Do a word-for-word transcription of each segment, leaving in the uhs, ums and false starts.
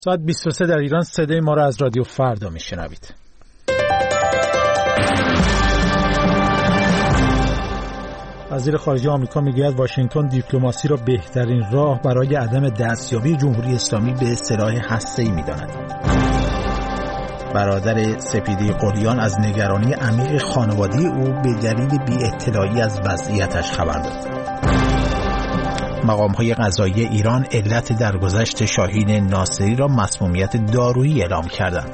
ساعت بیست و سه در ایران. صدای ما را از رادیو فردا میشنوید. وزیر خارجه آمریکا میگوید واشنگتن دیپلماسی را بهترین راه برای عدم دستیابی جمهوری اسلامی به سلاح هسته‌ای می‌داند. برادر سپیده قلیان از نگرانی عمیق خانوادگی او به دلیل بی‌اطلاعی از وضعیتش خبر داد. مقام‌های قضایی ایران علت درگذشت شاهین ناصری را مسمومیت دارویی اعلام کردند.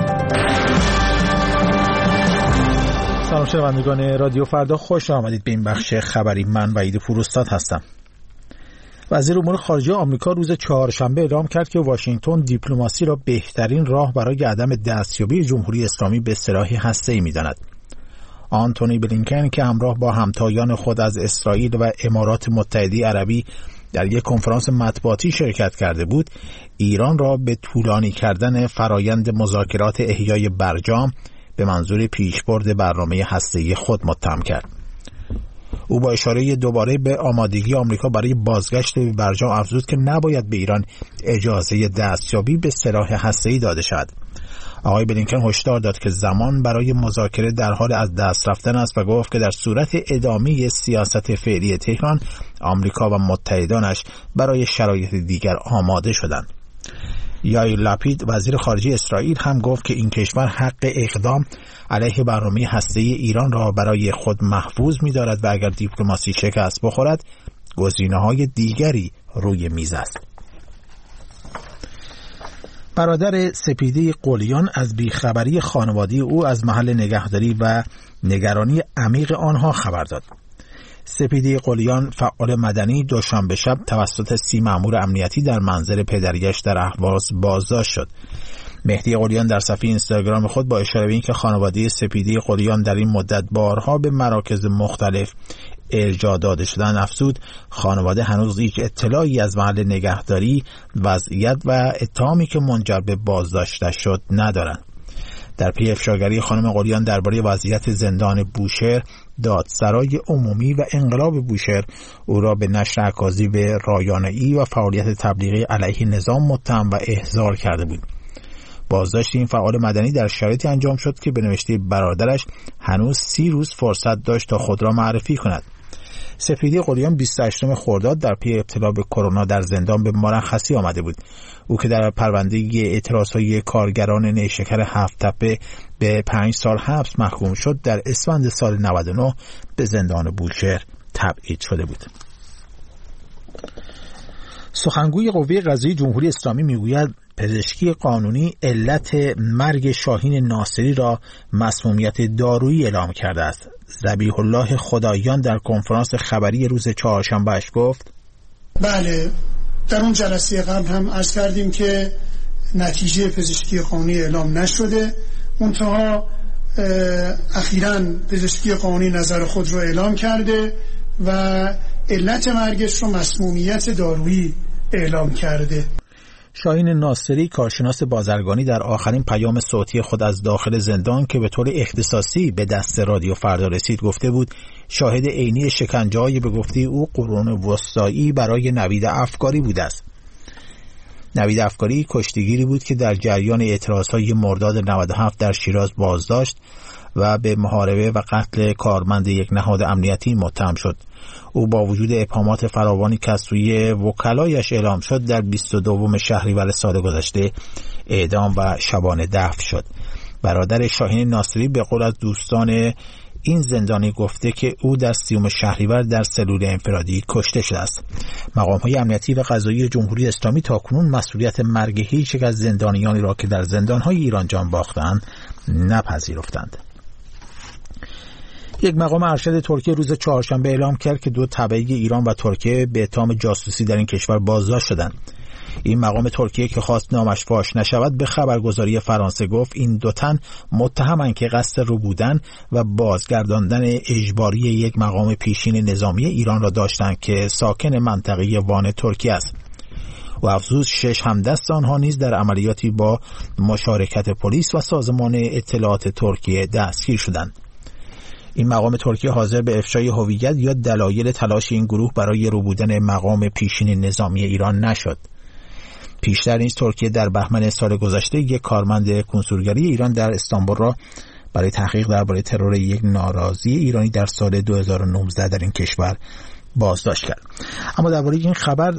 سلام شنوندگان رادیو فردا، خوش آمدید به این بخش خبری. من وحید پوراستاد هستم. وزیر امور خارجه آمریکا روز چهارشنبه اعلام کرد که واشنگتن دیپلماسی را بهترین راه برای عدم دستیابی جمهوری اسلامی به سلاح هسته‌ای می‌داند. آنتونی بلینکن که همراه با همتایان خود از اسرائیل و امارات متحده عربی در یک کنفرانس مطبوعاتی شرکت کرده بود، ایران را به طولانی کردن فرایند مذاکرات احیای برجام به منظور پیشبرد برنامه هسته‌ای خود متهم کرد. او با اشاره دوباره به آمادگی آمریکا برای بازگشت به برجام افزود که نباید به ایران اجازه دستیابی به سلاح هسته‌ای داده شود. آقای بلینکن هشدار داد که زمان برای مذاکره در حال از دست رفتن است و گفت که در صورت ادامه سیاست فعلی تهران، آمریکا و متحدانش برای شرایط دیگر آماده شدند. یائیر لپید وزیر خارجه اسرائیل هم گفت که این کشور حق اقدام علیه برنامه هسته‌ای ایران را برای خود محفوظ می‌دارد و اگر دیپلماسی شکست بخورد، گزینه‌های دیگری روی میز است. برادر سپیده قلیان از بیخبری خانواده او از محل نگهداری و نگرانی عمیق آنها خبر داد. سپیده قلیان فعال مدنی دوشنبه شب توسط سی مأمور امنیتی در منزل پدریش در اهواز بازداشت شد. مهدی قلیان در صفحه اینستاگرام خود با اشاره به اینکه خانواده سپیده قلیان در این مدت بارها به مراکز مختلف ارجاع داده شدن افزود خانواده هنوز هیچ اطلاعی از محل نگهداری، وضعیت و اتهامی که منجر به بازداشتش شد ندارند. در پی افشاگری خانم قلیان درباره وضعیت زندان بوشهر، دادسرای عمومی و انقلاب بوشهر او را به نشر اکاذیب رایانه‌ای و فعالیت تبلیغی علیه نظام متهم و احضار کرده بود. بازداشت این فعال مدنی در شرایطی انجام شد که به نوشته برادرش هنوز سی روز فرصت داشت تا خود را معرفی کند. سپیده قلیان بیست و هشتم خرداد در پی ابتلا به کرونا در زندان به مرخصی آمده بود. او که در پرونده اعتراضهای کارگران نیشکر هفت تپه به پنج سال حبس محکوم شد، در اسفند سال نود و نه به زندان بوشهر تبعید شده بود. سخنگوی قوه قضاییه جمهوری اسلامی میگوید پزشکی قانونی علت مرگ شاهین ناصری را مسمومیت دارویی اعلام کرده است. ذبیح الله خداییان در کنفرانس خبری روز چهارشنبه گفت بله، در اون جلسه قبل هم عرض کردیم که نتیجه پزشکی قانونی اعلام نشده، منتها اخیراً پزشکی قانونی نظر خود رو اعلام کرده و علت مرگش رو مسمومیت دارویی اعلام کرده. شاهین ناصری کارشناس بازرگانی در آخرین پیام صوتی خود از داخل زندان که به طور اختصاصی به دست رادیو فردا رسید گفته بود شاهد عینی شکنجه‌های به گفته او قرون وسطایی برای نوید افکاری بوده است. نوید افکاری کشتیگیری بود که در جریان اعتراضهای مرداد نود و هفت در شیراز بازداشت و به محاربه و قتل کارمند یک نهاد امنیتی متهم شد. او با وجود ابهامات فراوانی که از سوی وکلایش اعلام شد در بیست و دوم شهریور سال گذشته اعدام و شبانه دفن شد. برادر شاهین ناصری به قول از دوستان این زندانی گفته که او در سیوم شهریور در سلول انفرادی کشته شده است. مقام‌های امنیتی و قضایی جمهوری اسلامی تاکنون مسئولیت مرگ هیچ یک از زندانیانی را که در زندان‌های ایران جان باختند نپذیرفتند. یک مقام ارشد ترکیه روز چهارشنبه اعلام کرد که دو تبعی ایران و ترکیه به اتهام جاسوسی در این کشور بازداشت شدند. این مقام ترکیه که خواست نامش فاش نشود به خبرگزاری فرانسه گفت این دو تن متهمند که قصد ربودن و بازگرداندن اجباری یک مقام پیشین نظامی ایران را داشتند که ساکن منطقه وان ترکیه است. و افزود شش همدست آنها نیز در عملیاتی با مشارکت پلیس و سازمان اطلاعات ترکیه دستگیر شدند. این مقام ترکیه حاضر به افشای هویت یا دلایل تلاش این گروه برای ربودن مقام پیشین نظامی ایران نشد. پیشتر نیز ترکیه در بهمن سال گذشته یک کارمند کنسولگری ایران در استانبول را برای تحقیق درباره ترور یک ناراضی ایرانی در سال دو هزار و نوزده در این کشور بازداشت کرد. اما درباره این خبر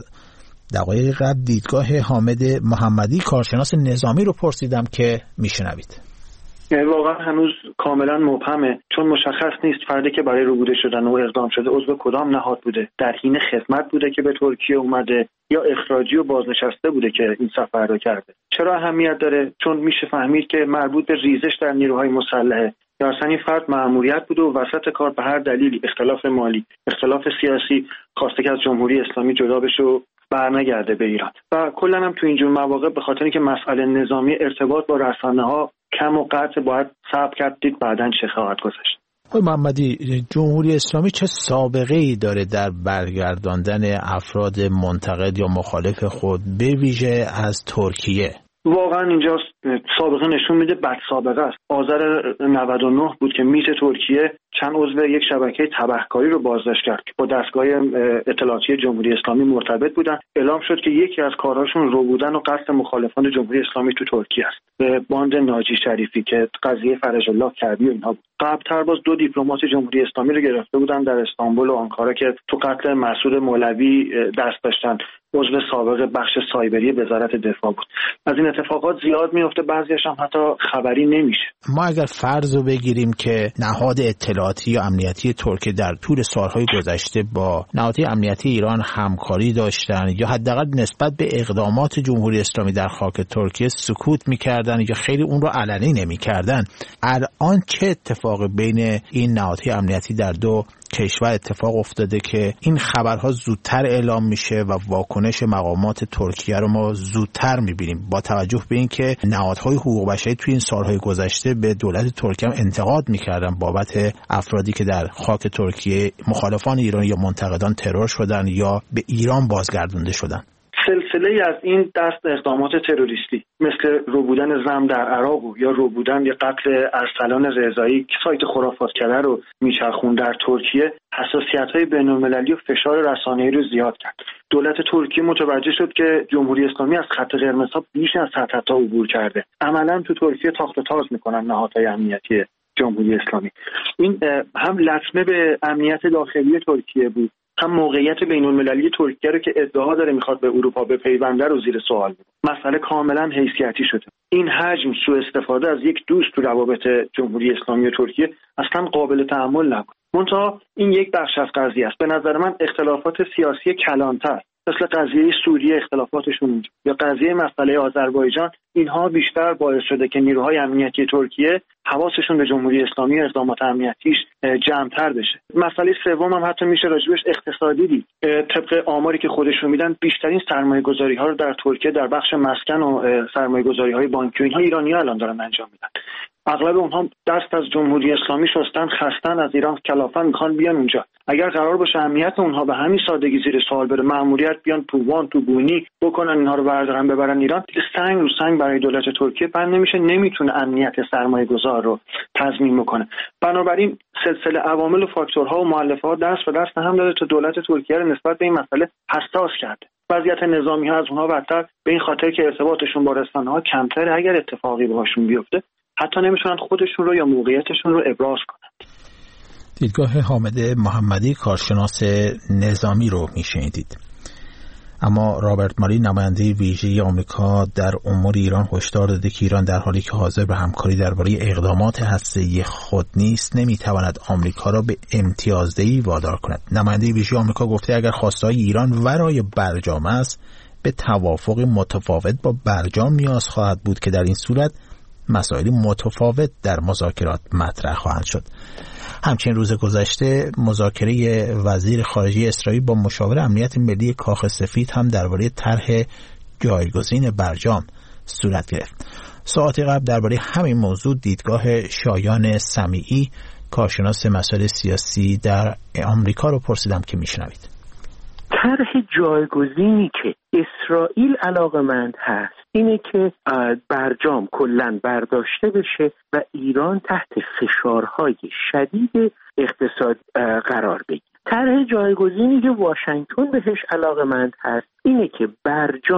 دقایق قبل دیدگاه حامد محمدی کارشناس نظامی رو پرسیدم که میشنوید. واقعا هنوز کاملا مبهمه، چون مشخص نیست فردی که برای ربوده شدن او اقدام شده عضو کدام نهاد بوده، در حین خدمت بوده که به ترکیه اومده یا اخراجی و بازنشسته بوده که این سفر رو کرده. چرا اهمیت داره؟ چون میشه فهمید که مربوط به ریزش در نیروهای مسلحه یا اصلا این فرد مأموریت بوده و وسط کار به هر دلیلی، اختلاف مالی، اختلاف سیاسی، خواسته که از جمهوری اسلامی جدا بشه و برنگرده به ایران. و کلا هم تو اینجور مواقع به خاطر اینکه مسئله نظامی ارتباط با رسانه‌ها کم و قطع باید صبر کرد دید بعداً چه خواهد گذشت. آقای محمدی، جمهوری اسلامی چه سابقه‌ای داره در برگرداندن افراد منتقد یا مخالف خود به ویژه از ترکیه؟ واقعا اینجا سابقه نشون میده بد سابقه است. آذر نود و نه بود که میت ترکیه چند عضو یک شبکه تبهکاری رو بازداشت کرد که با دستگاه اطلاعاتی جمهوری اسلامی مرتبط بودن. اعلام شد که یکی از کارهاشون رو بودن و قتل مخالفان جمهوری اسلامی تو ترکیه است به باند ناجی شریفی که قضیه فرج الله کردی و اینها بود. قبل‌تر باز دو دیپلمات جمهوری اسلامی رو گرفته بودن در استانبول و آنکارا که تو قتل مسعود مولوی دست داشتن. عضو سابق بخش سایبری وزارت دفاع بود. از این اتفاقات زیاد میفته، بعضیش هم حتی خبری نمیشه. ما اگر فرض رو بگیریم که نهاد اطلاعاتی یا امنیتی ترکیه در طول سالهای گذشته با نهادهای امنیتی ایران همکاری داشتن یا حداقل نسبت به اقدامات جمهوری اسلامی در خاک ترکیه سکوت میکردن یا خیلی اون رو علنی نمیکردن، الان چه اتفاقی بین این نهادهای امنیتی در دو کشور اتفاق افتاده که این خبرها زودتر اعلام میشه و واکنش مقامات ترکیه رو ما زودتر میبینیم، با توجه به اینکه نهادهای حقوق بشری توی این سالهای گذشته به دولت ترکیه هم انتقاد میکردن بابت افرادی که در خاک ترکیه مخالفان ایران یا منتقدان ترور شدن یا به ایران بازگردونده شدن. سلسله از این دست اقدامات تروریستی مثل ربودن زم در عراق و یا ربودن یا قتل ارسلان رضایی که سایت خرافاتکده رو میچرخون در ترکیه حساسیت‌های بین‌المللی و فشار رسانه‌ای رو زیاد کرد. دولت ترکیه متوجه شد که جمهوری اسلامی از خط قرمزها بیش از صد تا عبور کرده. عملاً تو ترکیه تاخت و تاز میکنن نهادهای امنیتی جمهوری اسلامی. این هم لطمه به امنیت داخلی ترکیه بود، هم موقعیت بین‌المللی ترکیه رو که ادعا داره میخواد به اروپا بپیونده رو زیر سوال بود. مسئله کاملا حیثیتی شده. این حجم سوء استفاده از یک دوست تو روابط جمهوری اسلامی و ترکیه اصلا قابل تحمل نبود. منتها این یک بخش از قضیه است. به نظر من اختلافات سیاسی کلانتر مثل قضیه سوریه اختلافاتشون اونجا یا قضیه مسئله آذربایجان، اینها بیشتر باعث شده که نیروهای امنیتی ترکیه حواسشون به جمهوری اسلامی و اقدامات امنیتیش جمع‌تر بشه. مسئله سوم هم حتی میشه راجبش اقتصادی دید. طبق آماری که خودشون میدن بیشترین سرمایه‌گذاری‌ها رو در ترکیه در بخش مسکن و سرمایه‌گذاری‌های بانکی و اینها ایرانی‌ها الان دارن انجام میدن. اغلب اونها دست از جمهوری اسلامی شستن، خستن از ایران، کلافن میخوان بیان اونجا. اگر قرار باشه امنیت اونها به همین سادگی زیر سوال بره، مأموریت بیان تو وان تو گونی بکنن اینها رو بردارن ببرن ایران، سنگ رو سنگ برای دولت ترکیه بند نمیشه، نمیتونه امنیت سرمایه‌گذار رو تضمین بکنه. بنابراین سلسله عوامل و فاکتورها و مؤلفه‌ها دست به دست هم داده تا دولت ترکیه رو نسبت به این مسئله حساس کرده. وضعیت نظامی‌ها از اونها بدتر، به این خاطر که ارتباطشون با رسانه‌ها کمتره. اگر اتفاقی باهاشون بیفته حتی نمیتونن خودشون رو یا موقعیتشون رو ابراز کنند. دیدگاه حامد محمدی کارشناس نظامی رو میشنیدید. اما رابرت ماری نماینده ویژه آمریکا در امور ایران هشدار داده که ایران در حالی که حاضر به همکاری درباره اقدامات هسته‌ای خود نیست نمیتواند آمریکا را به امتیازدهی وادار کند. نماینده ویژه آمریکا گفته اگر خواسته‌های ایران ورای برجام است به توافق متفاوت با برجام نیاز خواهد بود که در این صورت مسائل متفاوت در مذاکرات مطرح خواهند شد. همچنین روز گذشته مذاکره وزیر خارجه اسرائیل با مشاور امنیت ملی کاخ سفید هم درباره طرح جایگزین برجام صورت گرفت. ساعتی قبل درباره همین موضوع دیدگاه شایان سمیعی کارشناس مسائل سیاسی در آمریکا رو پرسیدم که میشنوید. طرح جایگزینی که اسرائیل علاقمند هست اینه که برجام کلاً برداشته بشه و ایران تحت فشارهای شدید اقتصاد قرار بگیره. طرح جایگزینی که واشنگتن بهش علاقمند هست اینه که برجام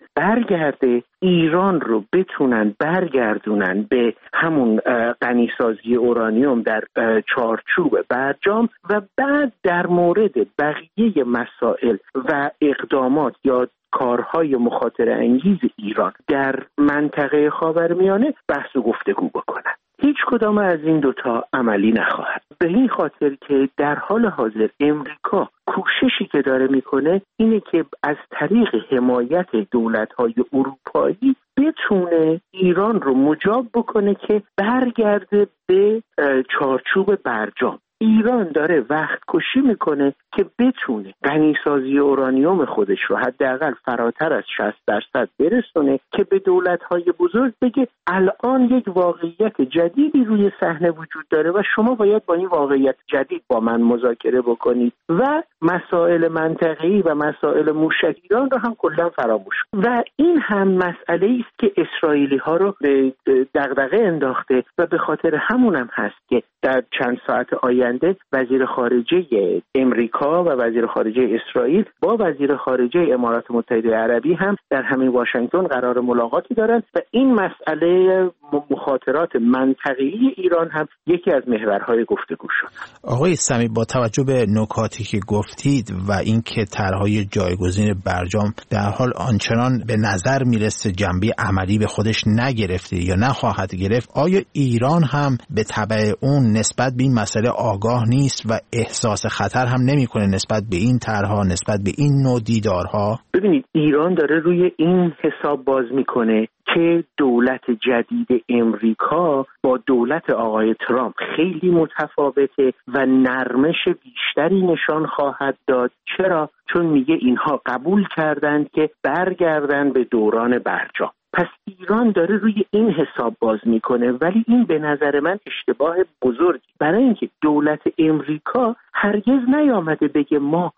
برگرده، ایران رو بتونن برگردونن به همون غنیسازی اورانیوم در چارچوب برجام و بعد در مورد بقیه مسائل و اقدامات یا کارهای مخاطره انگیز ایران در منطقه خاورمیانه بحث و گفتگو بکنن. هیچ کدام از این دوتا عملی نخواهد، به این خاطر که در حال حاضر امریکا کوششی که داره میکنه اینه که از طریق حمایت دولت‌های اروپایی بتونه ایران رو مجاب بکنه که برگرده به چارچوب برجام. ایران داره وقت کشی میکنه که بتونه غنیسازی اورانیوم خودش رو حداقل فراتر از شصت درصد برسونه که به دولت‌های بزرگ بگه الان یک واقعیت جدیدی روی صحنه وجود داره و شما باید با این واقعیت جدید با من مذاکره بکنید و مسائل منطقه‌ای و مسائل موشک ایران رو هم کلا فراموش کنید. و این هم مسئله است که اسرائیلی‌ها رو به دغدغه انداخته و به خاطر همون هم هست که در چند ساعت آینده وزیر خارجه امریکا و وزیر خارجه اسرائیل با وزیر خارجه امارات متحده عربی هم در همین واشنگتن قرار ملاقاتی دارند و این مسئله مخاطرات منطقه‌ای ایران هم یکی از محورهای گفتگو شد. آقای سمی، با توجه به نکاتی که گفتید و اینکه طرحهای جایگزین برجام در حال آنچنان به نظر میرسه جنبه عملی به خودش نگرفته یا نخواهد گرفت، آیا ایران هم به تبع اون نسبت به این مسئله آگاه نیست و احساس خطر هم نمیکنه نسبت به این طرحها، نسبت به این نوع دیدارها؟ ببینید، ایران داره روی این حساب باز میکنه که دولت جدید امریکا با دولت آقای ترامپ خیلی متفاوته و نرمش بیشتری نشان خواهد داد. چرا؟ چون میگه اینها قبول کردند که برگردن به دوران برجام. پس ایران داره روی این حساب باز میکنه، ولی این به نظر من اشتباه بزرگی، برای اینکه دولت امریکا هرگز نیامده بگه ما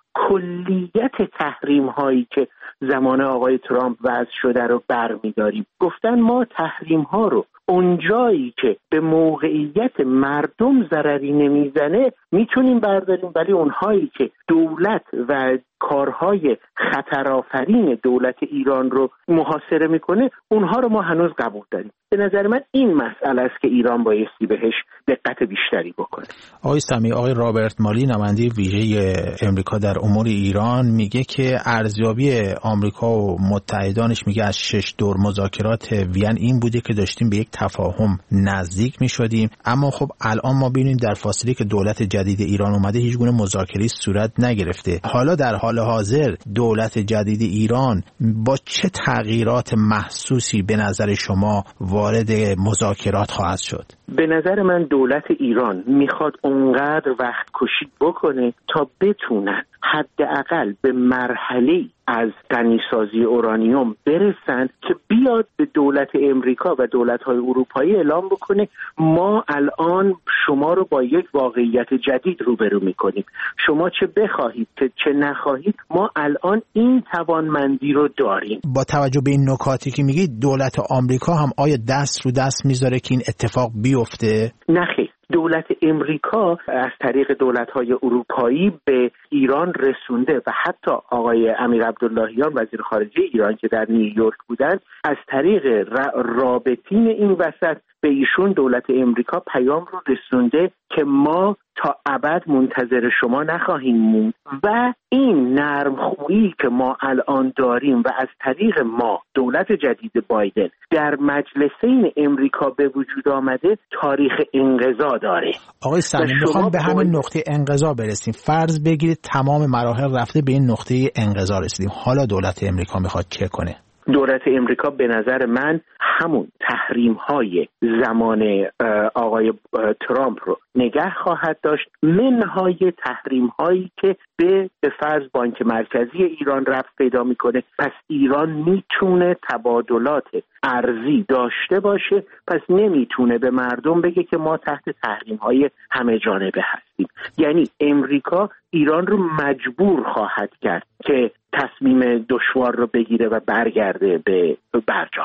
کلیت تحریم هایی که زمان آقای ترامپ وضع شده رو برمیداریم. گفتن ما تحریم ها رو اونجایی که به موقعیت مردم ضرری نمیزنه میتونیم برداریم، ولی اونهایی که دولت و کارهای خطرآفرین دولت ایران رو محاصره میکنه اونها رو ما هنوز قبول داریم. به نظر من این مسئله است که ایران بایستی بهش دقت بیشتری بکنه. آقای سمی، آقای رابرت مالی نماینده ویژه امریکا در امور ایران میگه که ارزیابی آمریکا و متحدانش میگه از شش دور مذاکرات وین این بوده که داشتیم به یک تفاهم نزدیک میشدیم، اما خب الان ما ببینیم در فاصله که دولت جدید ایران اومده هیچ گونه مذاکره صورت نگرفته. حالا در حال حاضر دولت جدید ایران با چه تغییرات محسوسی به نظر شما وارد مذاکرات خواهد شد؟ به نظر من دولت ایران میخواد اونقدر وقت کشی بکنه تا بتونن حداقل به مرحله از غنیسازی اورانیوم برسن که بیاد به دولت امریکا و دولت‌های اروپایی اعلام بکنه ما الان شما رو با یک واقعیت جدید روبرو میکنیم. شما چه بخواهید چه نخواهید ما الان این توانمندی رو داریم. با توجه به این نکاتی که میگید دولت آمریکا هم آیا دست رو دست میذاره که این اتفاق بیفته؟ نه خیر. دولت امریکا از طریق دولت‌های اروپایی به ایران رسونده و حتی آقای امیر عبداللهیان وزیر خارجه ایران که در نیویورک بودن از طریق رابطین این وسط به ایشون دولت امریکا پیام رو رسونده که ما تا ابد منتظر شما نخواهیم موند و این نرمخویی که ما الان داریم و از طریق ما دولت جدید بایدن در مجلسین امریکا به وجود آمده تاریخ انقضا داره. آقای سمی، میخوام به همین نقطه انقضا برسیم. فرض بگیرید تمام مراحل رفته به این نقطه انقضا رسیدیم، حالا دولت امریکا میخواد چه کنه؟ دولت امریکا به نظر من همون تحریم های زمان آقای ترامپ رو نگه خواهد داشت، منهای تحریم هایی که به فرض بانک مرکزی ایران رفت پیدا میکنه. پس ایران میتونه تبادلات ارزی داشته باشه، پس نمیتونه به مردم بگه که ما تحت تحریم های همه جانبه هستیم. یعنی امریکا ایران رو مجبور خواهد کرد که تصمیم دشوار رو بگیره و برگرده به برجام.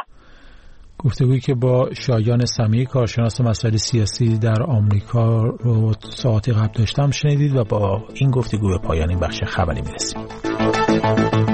گفتگویی که با شایان سمی کارشناس مسائل سیاسی در آمریکا رو ساعتی قبل داشتم شنیدید و با این گفتگو به پایان این بخش خبری میرسیم.